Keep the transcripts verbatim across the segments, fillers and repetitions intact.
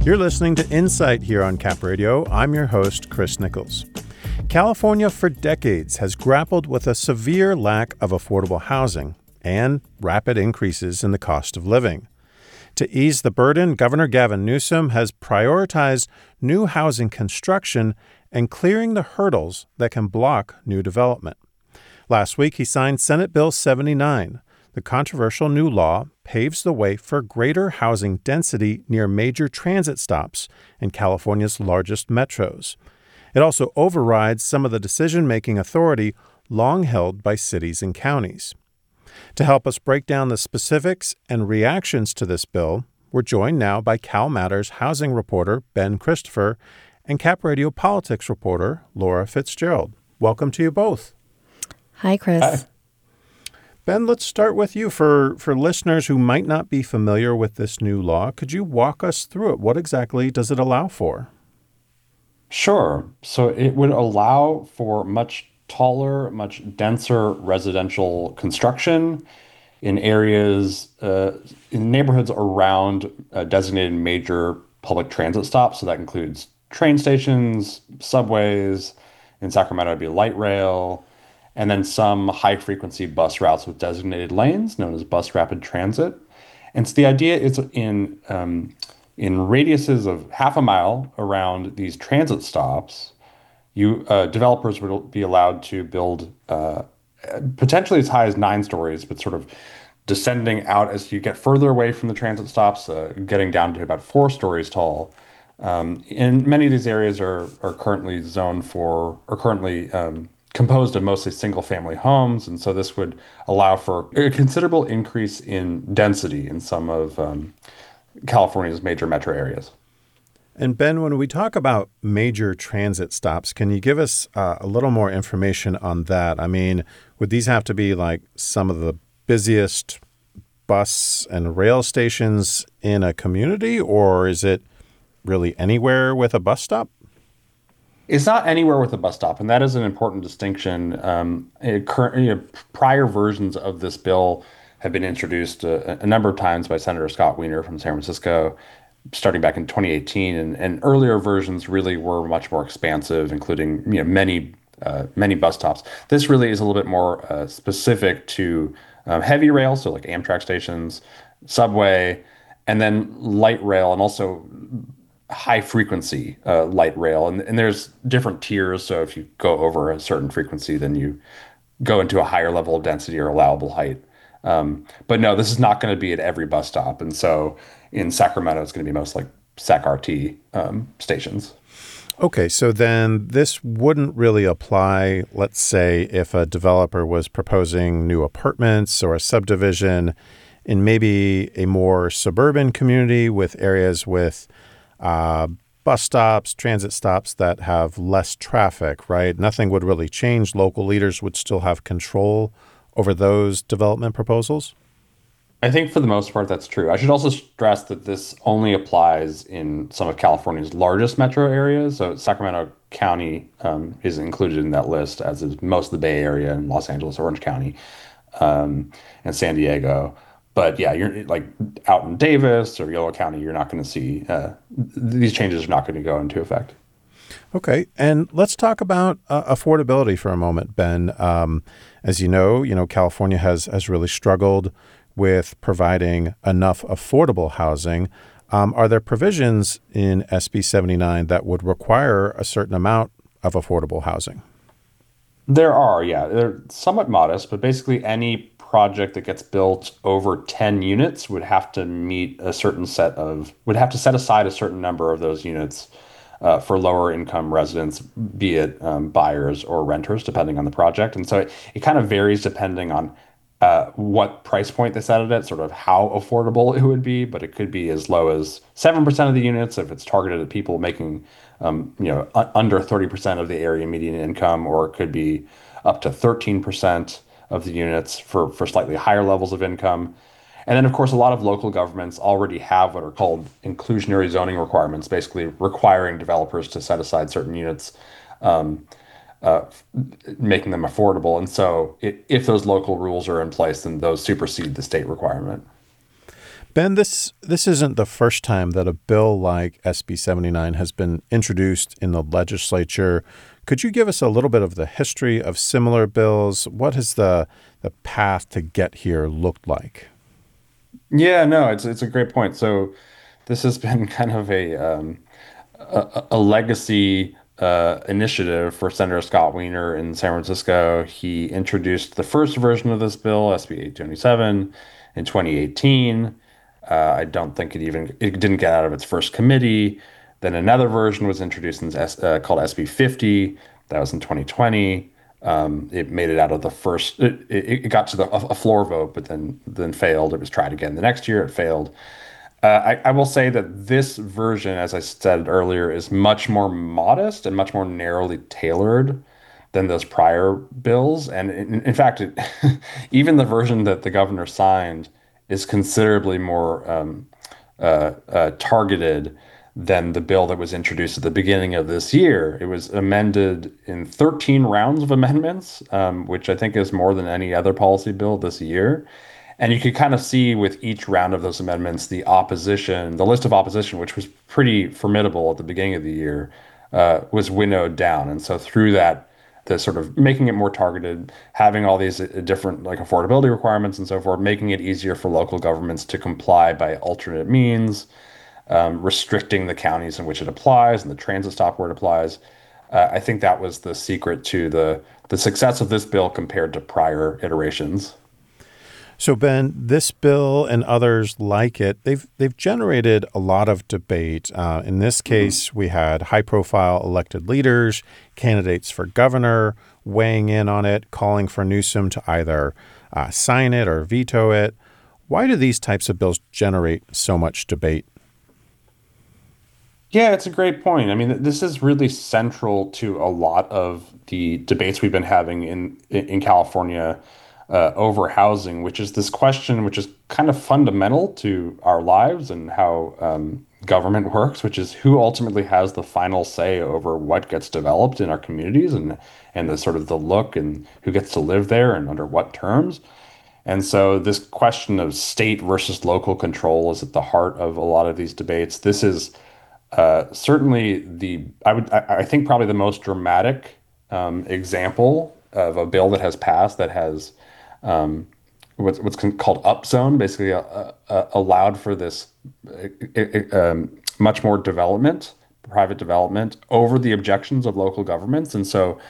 You're listening to Insight here on Cap Radio. I'm your host, Chris Nichols. California for decades has grappled with a severe lack of affordable housing and rapid increases in the cost of living. To ease the burden, Governor Gavin Newsom has prioritized new housing construction and clearing the hurdles that can block new development. Last week, he signed Senate Bill seventy-nine. The controversial new law paves the way for greater housing density near major transit stops in California's largest metros. It also overrides some of the decision-making authority long held by cities and counties. To help us break down the specifics and reactions to this bill, we're joined now by Cal Matters housing reporter Ben Christopher and Cap Radio politics reporter Laura Fitzgerald. Welcome to you both. Hi, Chris. Hi. Ben, let's start with you. For, for listeners who might not be familiar with this new law, could you walk us through it? What exactly does it allow for? Sure. So it would allow for much taller, much denser residential construction in areas, uh, in neighborhoods around uh, designated major public transit stops. So that includes train stations, subways. In Sacramento, it'd be light rail, and then some high-frequency bus routes with designated lanes known as bus rapid transit. And so the idea is in um, in radiuses of half a mile around these transit stops, you uh, developers would be allowed to build uh, potentially as high as nine stories, but sort of descending out as you get further away from the transit stops, uh, getting down to about four stories tall. Um, and many of these areas are are currently zoned for, or currently um, composed of mostly single-family homes, and so this would allow for a considerable increase in density in some of um, California's major metro areas. And Ben, when we talk about major transit stops, can you give us uh, a little more information on that? I mean, would these have to be like some of the busiest bus and rail stations in a community, or is it really anywhere with a bus stop? It's not anywhere with a bus stop, and that is an important distinction. Um, it current, you know, prior versions of this bill have been introduced a, a number of times by Senator Scott Wiener from San Francisco, starting back in twenty eighteen, and, and earlier versions really were much more expansive, including you know many uh, many bus stops. This really is a little bit more uh, specific to um, heavy rail, so like Amtrak stations, subway, and then light rail, and also high frequency uh, light rail. And, and there's different tiers. So if you go over a certain frequency, then you go into a higher level of density or allowable height. Um, but no, this is not going to be at every bus stop. And so in Sacramento, it's going to be most like S A C R T um, stations. Okay, so then this wouldn't really apply, let's say, if a developer was proposing new apartments or a subdivision in maybe a more suburban community with areas with Uh, bus stops, transit stops that have less traffic, right? Nothing would really change. Local leaders would still have control over those development proposals? I think for the most part, that's true. I should also stress that this only applies in some of California's largest metro areas. So Sacramento County um, is included in that list, as is most of the Bay Area and Los Angeles, Orange County, um, and San Diego. But yeah, you're like out in Davis or Yolo County, you're not going to see uh, these changes are not going to go into effect. Okay, and let's talk about uh, affordability for a moment, Ben. Um, as you know, you know California has has really struggled with providing enough affordable housing. Um, are there provisions in S B seventy-nine that would require a certain amount of affordable housing? There are, yeah, they're somewhat modest, but basically any project that gets built over ten units would have to meet a certain set of, would have to set aside a certain number of those units uh, for lower income residents, be it um, buyers or renters, depending on the project. And so it, it kind of varies depending on uh, what price point they set it at, sort of how affordable it would be, but it could be as low as seven percent of the units if it's targeted at people making um, you know, u- under thirty percent of the area median income, or it could be up to thirteen percent of the units for, for slightly higher levels of income. And then, of course, a lot of local governments already have what are called inclusionary zoning requirements, basically requiring developers to set aside certain units, um, uh, making them affordable. And so it, if those local rules are in place, then those supersede the state requirement. Ben, this this isn't the first time that a bill like S B seventy-nine has been introduced in the legislature. Could you give us a little bit of the history of similar bills? What has the the path to get here looked like? Yeah, no, it's it's a great point. So this has been kind of a um, a, a legacy uh, initiative for Senator Scott Wiener in San Francisco. He introduced the first version of this bill, S B eight twenty-seven, in twenty eighteen. Uh, I don't think it even it didn't get out of its first committee. Then another version was introduced in S, uh, called S B fifty. That was in twenty twenty. Um, it made it out of the first. It, it, it got to the a floor vote, but then then failed. It was tried again the next year. It failed. Uh, I, I will say that this version, as I said earlier, is much more modest and much more narrowly tailored than those prior bills. And in, in fact, it, even the version that the governor signed is considerably more um, uh, uh, targeted than the bill that was introduced at the beginning of this year. It was amended in thirteen rounds of amendments, um, which I think is more than any other policy bill this year. And you could kind of see with each round of those amendments, the opposition, the list of opposition, which was pretty formidable at the beginning of the year, uh, was winnowed down. And so through that, the sort of making it more targeted, having all these uh, different like affordability requirements and so forth, making it easier for local governments to comply by alternate means, um, restricting the counties in which it applies and the transit stop where it applies. Uh, I think that was the secret to the the success of this bill compared to prior iterations. So, Ben, this bill and others like it, they've they've generated a lot of debate. Uh, in this case, mm-hmm. we had high-profile elected leaders, candidates for governor, weighing in on it, calling for Newsom to either uh, sign it or veto it. Why do these types of bills generate so much debate? Yeah, it's a great point. I mean, this is really central to a lot of the debates we've been having in in California uh, over housing, which is this question, which is kind of fundamental to our lives and how um, government works, which is who ultimately has the final say over what gets developed in our communities and and the sort of the look and who gets to live there and under what terms. And so this question of state versus local control is at the heart of a lot of these debates. This is uh, certainly the I would I, I think probably the most dramatic um, example of a bill that has passed that has um, what's what's called upzone, basically uh, uh, allowed for this uh, um, much more development, private development over the objections of local governments. And so,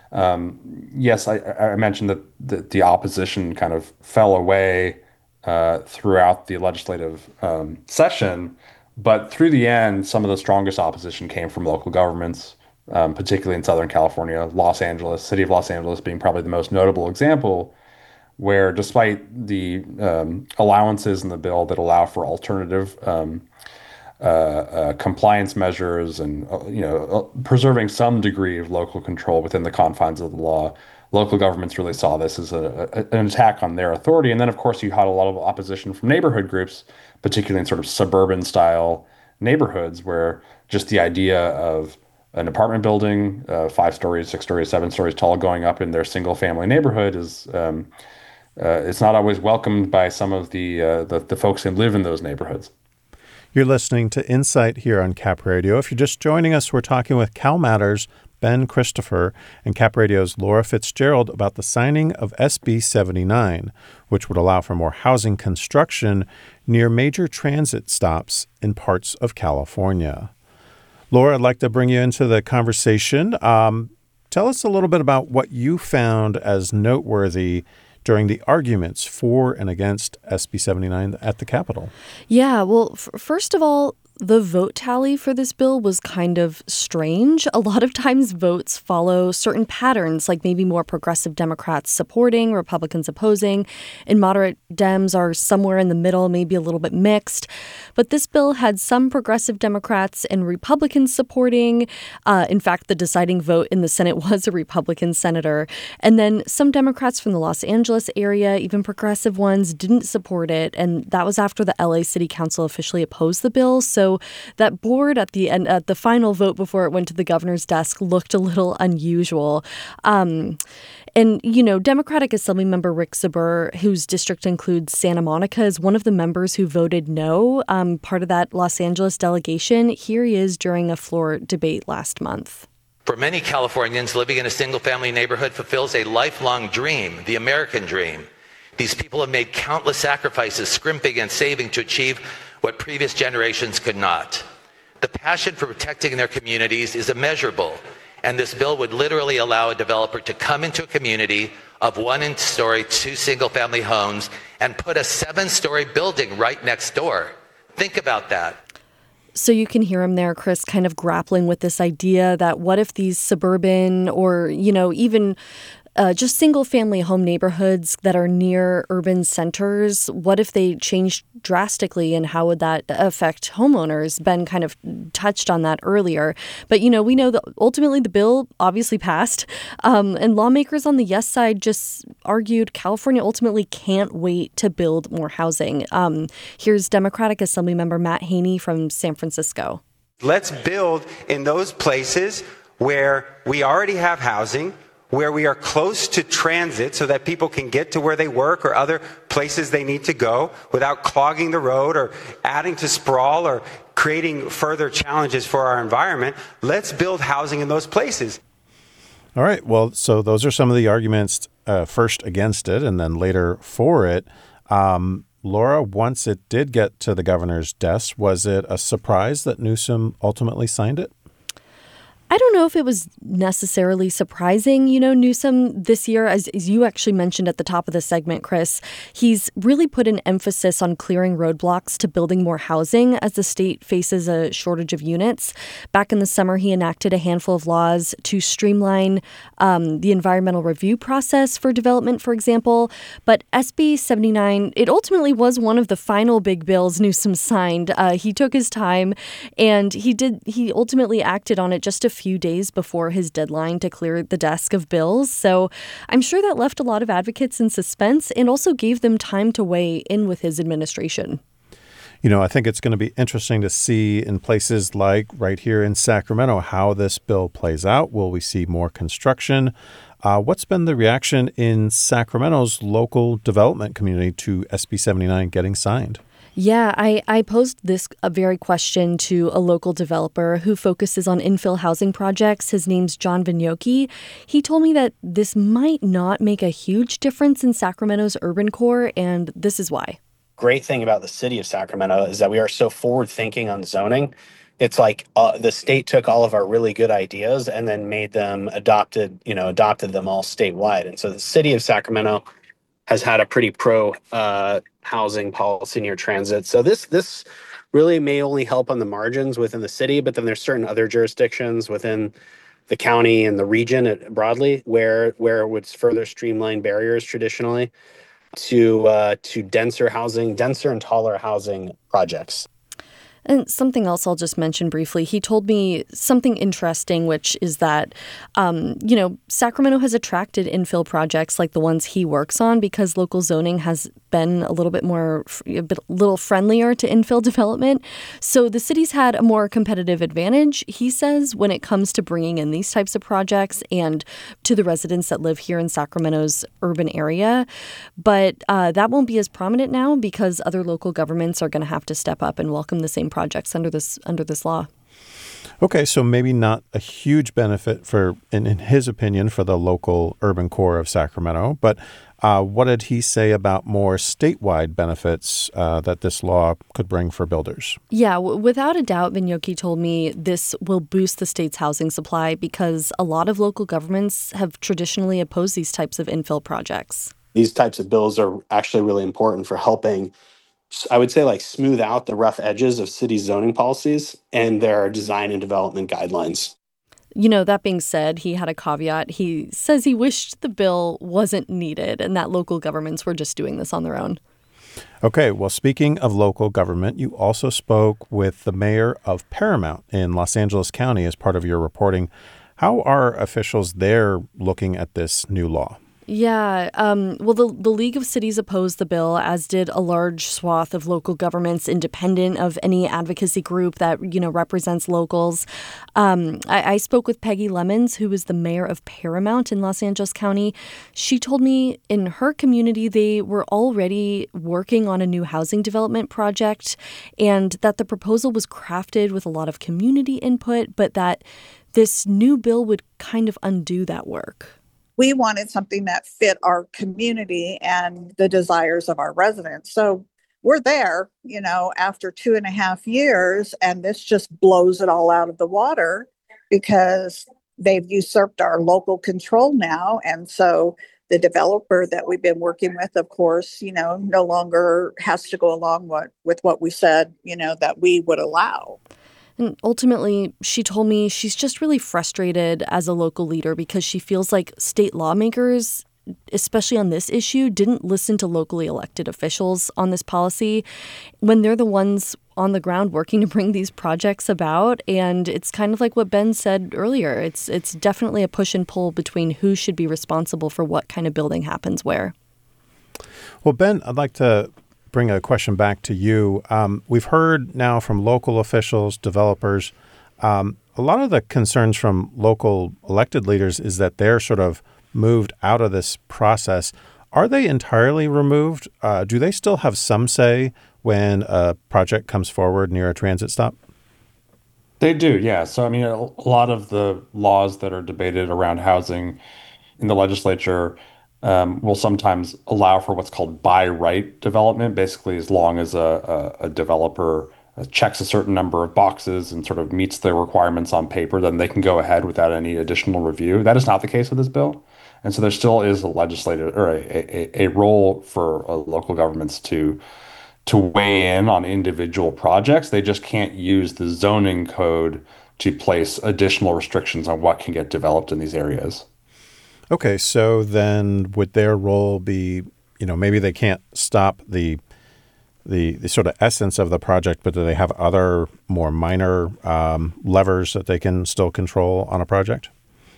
um, yes, I, I mentioned that the, the opposition kind of fell away uh, throughout the legislative um, session, but through the end, some of the strongest opposition came from local governments, um, particularly in Southern California, Los Angeles, city of Los Angeles being probably the most notable example, where despite the um, allowances in the bill that allow for alternative um, uh, uh, compliance measures and uh, you know uh, preserving some degree of local control within the confines of the law, local governments really saw this as a, a, an attack on their authority. And then, of course, you had a lot of opposition from neighborhood groups, particularly in sort of suburban style neighborhoods, where just the idea of an apartment building, uh, five stories, six stories, seven stories tall, going up in their single family neighborhood is um, Uh, it's not always welcomed by some of the, uh, the the folks who live in those neighborhoods. You're listening to Insight here on Cap Radio. If you're just joining us, we're talking with CalMatters' Ben Christopher and Cap Radio's Laura Fitzgerald about the signing of S B seventy-nine, which would allow for more housing construction near major transit stops in parts of California. Laura, I'd like to bring you into the conversation. Um, tell us a little bit about what you found as noteworthy during the arguments for and against S B seventy-nine at the Capitol. Yeah, well, f- first of all, the vote tally for this bill was kind of strange. A lot of times votes follow certain patterns, like maybe more progressive Democrats supporting, Republicans opposing, and moderate Dems are somewhere in the middle, maybe a little bit mixed. But this bill had some progressive Democrats and Republicans supporting. Uh, in fact, the deciding vote in the Senate was a Republican senator. And then some Democrats from the Los Angeles area, even progressive ones, didn't support it. And that was after the L A City Council officially opposed the bill. So So that board at the end, at the final vote before it went to the governor's desk, looked a little unusual. Um, and, you know, Democratic Assemblymember Rick Zabur, whose district includes Santa Monica, is one of the members who voted no, um, part of that Los Angeles delegation. Here he is during a floor debate last month. For many Californians, living in a single-family neighborhood fulfills a lifelong dream, the American dream. These people have made countless sacrifices, scrimping and saving to achieve what previous generations could not. The passion for protecting their communities is immeasurable, and this bill would literally allow a developer to come into a community of one-story, two single-family homes and put a seven-story building right next door. Think about that. So you can hear him there, Chris, kind of grappling with this idea that what if these suburban or, you know, even uh, just single-family home neighborhoods that are near urban centers, what if they changed drastically, and how would that affect homeowners? Ben kind of touched on that earlier. But, you know, we know that ultimately the bill obviously passed, um, and lawmakers on the yes side just argued California ultimately can't wait to build more housing. Um, here's Democratic Assemblymember Matt Haney from San Francisco. Let's build in those places where we already have housing, where we are close to transit so that people can get to where they work or other places they need to go without clogging the road or adding to sprawl or creating further challenges for our environment. Let's build housing in those places. All right. Well, so those are some of the arguments, uh, first against it and then later for it. Um, Laura, once it did get to the governor's desk, was it a surprise that Newsom ultimately signed it? I don't know if it was necessarily surprising. You know, Newsom this year, as, as you actually mentioned at the top of the segment, Chris, he's really put an emphasis on clearing roadblocks to building more housing as the state faces a shortage of units. Back in the summer, he enacted a handful of laws to streamline um, the environmental review process for development, for example. But S B seventy-nine, it ultimately was one of the final big bills Newsom signed. Uh, he took his time, and he did. He ultimately acted on it just a few days before his deadline to clear the desk of bills. So I'm sure that left a lot of advocates in suspense and also gave them time to weigh in with his administration. You know, I think it's going to be interesting to see in places like right here in Sacramento how this bill plays out. Will we see more construction? Uh, what's been the reaction in Sacramento's local development community to S B seventy-nine getting signed? Yeah, I, I posed this a very question to a local developer who focuses on infill housing projects. His name's John Vignoki. He told me that this might not make a huge difference in Sacramento's urban core, and this is why. Great thing about the city of Sacramento is that we are so forward thinking on zoning. It's like uh, the state took all of our really good ideas and then made them adopted, you know, adopted them all statewide. And so the city of Sacramento has had a pretty pro uh, housing policy near transit. So this this really may only help on the margins within the city, but then there's certain other jurisdictions within the county and the region broadly where where it would further streamline barriers traditionally to uh, to denser housing, denser and taller housing projects. And something else I'll just mention briefly. He told me something interesting, which is that, um, you know, Sacramento has attracted infill projects like the ones he works on because local zoning has been a little bit more, a bit, little friendlier to infill development. So the city's had a more competitive advantage, he says, when it comes to bringing in these types of projects and to the residents that live here in Sacramento's urban area. But uh, that won't be as prominent now because other local governments are going to have to step up and welcome the same projects under this under this law. Okay, so maybe not a huge benefit for, in, in his opinion, for the local urban core of Sacramento. But uh, what did he say about more statewide benefits uh, that this law could bring for builders? Yeah, w- without a doubt, Vignoki told me this will boost the state's housing supply because a lot of local governments have traditionally opposed these types of infill projects. These types of bills are actually really important for helping, I would say, like smooth out the rough edges of city zoning policies and their design and development guidelines. You know, that being said, he had a caveat. He says he wished the bill wasn't needed and that local governments were just doing this on their own. Okay, well, speaking of local government, you also spoke with the mayor of Paramount in Los Angeles County as part of your reporting. How are officials there looking at this new law? Yeah. Um, well, the, the League of Cities opposed the bill, as did a large swath of local governments, independent of any advocacy group that, you know, represents locals. Um, I, I spoke with Peggy Lemons, who is the mayor of Paramount in Los Angeles County. She told me in her community they were already working on a new housing development project, and that the proposal was crafted with a lot of community input, but that this new bill would kind of undo that work. We wanted something that fit our community and the desires of our residents. So we're there, you know, after two and a half years, and this just blows it all out of the water because they've usurped our local control now. And so the developer that we've been working with, of course, you know, no longer has to go along what, with what we said, you know, that we would allow. And ultimately, she told me she's just really frustrated as a local leader because she feels like state lawmakers, especially on this issue, didn't listen to locally elected officials on this policy when they're the ones on the ground working to bring these projects about. And it's kind of like what Ben said earlier. It's it's definitely a push and pull between who should be responsible for what kind of building happens where. Well, Ben, I'd like to bring a question back to you. Um, we've heard now from local officials, developers, um, a lot of the concerns from local elected leaders is that they're sort of moved out of this process. Are they entirely removed? Uh, do they still have some say when a project comes forward near a transit stop? They do, yeah. So, I mean, a, a lot of the laws that are debated around housing in the legislature um, will sometimes allow for what's called by right development, basically as long as a, a, a developer uh, checks a certain number of boxes and sort of meets the requirements on paper, then they can go ahead without any additional review. That is not the case with this bill. And so there still is a legislative or a, a, a role for uh, local governments to to weigh in on individual projects. They just can't use the zoning code to place additional restrictions on what can get developed in these areas. Okay, so then would their role be, you know, maybe they can't stop the the, the sort of essence of the project, but do they have other more minor um, levers that they can still control on a project?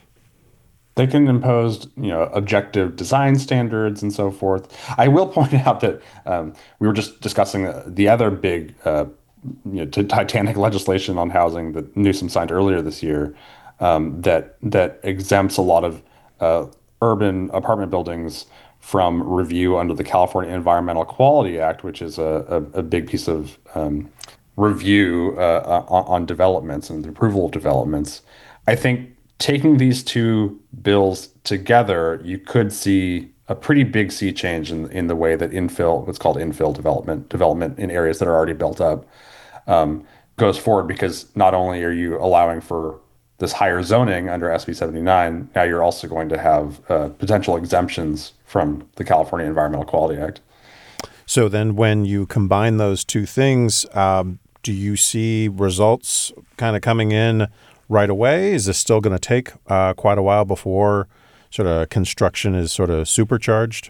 They can impose, you know, objective design standards and so forth. I will point out that um, we were just discussing the, the other big, uh, you know, titanic legislation on housing that Newsom signed earlier this year um, that that exempts a lot of uh, urban apartment buildings from review under the California Environmental Quality Act, which is a, a, a big piece of um, review uh, on, on developments and the approval of developments. I think taking these two bills together, you could see a pretty big sea change in, in the way that infill, what's called infill development, development in areas that are already built up, um, goes forward, because not only are you allowing for this higher zoning under S B seventy-nine, now you're also going to have uh, potential exemptions from the California Environmental Quality Act. So then when you combine those two things, um, do you see results kind of coming in right away? Is this still going to take uh, quite a while before sort of construction is sort of supercharged?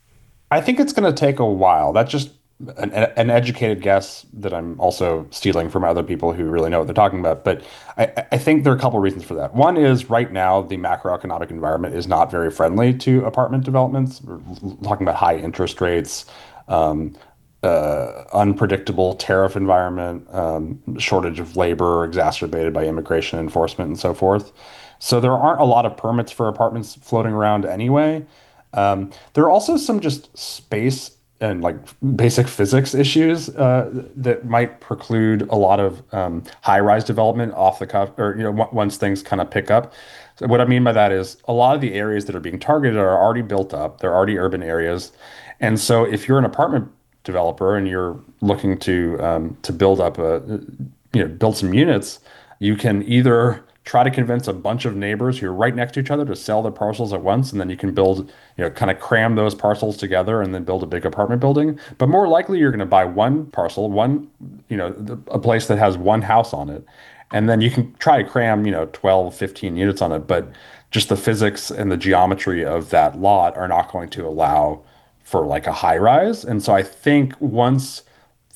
I think it's going to take a while. That's just an, an educated guess that I'm also stealing from other people who really know what they're talking about. But I, I think there are a couple of reasons for that. One is right now, the macroeconomic environment is not very friendly to apartment developments. We're talking about high interest rates, um, uh, unpredictable tariff environment, um, shortage of labor exacerbated by immigration enforcement and so forth. So there aren't a lot of permits for apartments floating around anyway. Um, there are also some just space and like basic physics issues uh, that might preclude a lot of um, high-rise development off the cuff, or you know, w- once things kind of pick up. So what I mean by that is a lot of the areas that are being targeted are already built up. They're already urban areas, and so if you're an apartment developer and you're looking to um, to build up a you know build some units, you can either try to convince a bunch of neighbors who are right next to each other to sell their parcels at once, and then you can build, you know, kind of cram those parcels together and then build a big apartment building. But more likely, you're going to buy one parcel, one, you know, a place that has one house on it, and then you can try to cram, you know, twelve, fifteen units on it. But just the physics and the geometry of that lot are not going to allow for like a high rise. And so I think once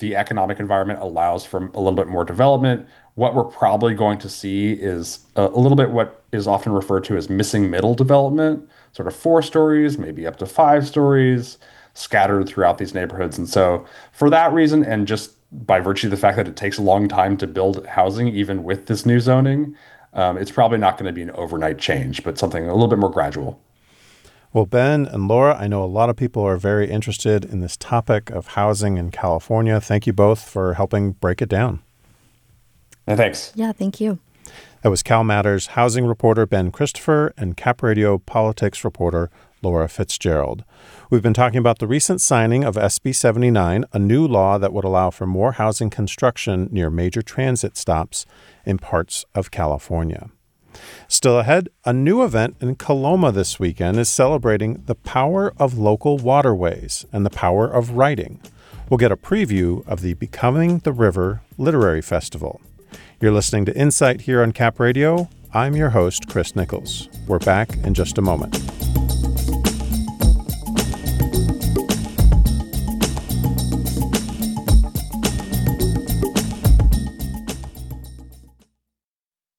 the economic environment allows for a little bit more development, what we're probably going to see is a, a little bit what is often referred to as missing middle development, sort of four stories, maybe up to five stories, scattered throughout these neighborhoods. And so for that reason, and just by virtue of the fact that it takes a long time to build housing, even with this new zoning, um, it's probably not going to be an overnight change, but something a little bit more gradual. Well, Ben and Laura, I know a lot of people are very interested in this topic of housing in California. Thank you both for helping break it down. And thanks. Yeah, thank you. That was Cal Matters housing reporter Ben Christopher and Cap Radio politics reporter Laura Fitzgerald. We've been talking about the recent signing of S B seventy-nine, a new law that would allow for more housing construction near major transit stops in parts of California. Still ahead, a new event in Coloma this weekend is celebrating the power of local waterways and the power of writing. We'll get a preview of the Becoming the River Literary Festival. You're listening to Insight here on Cap Radio. I'm your host, Chris Nichols. We're back in just a moment.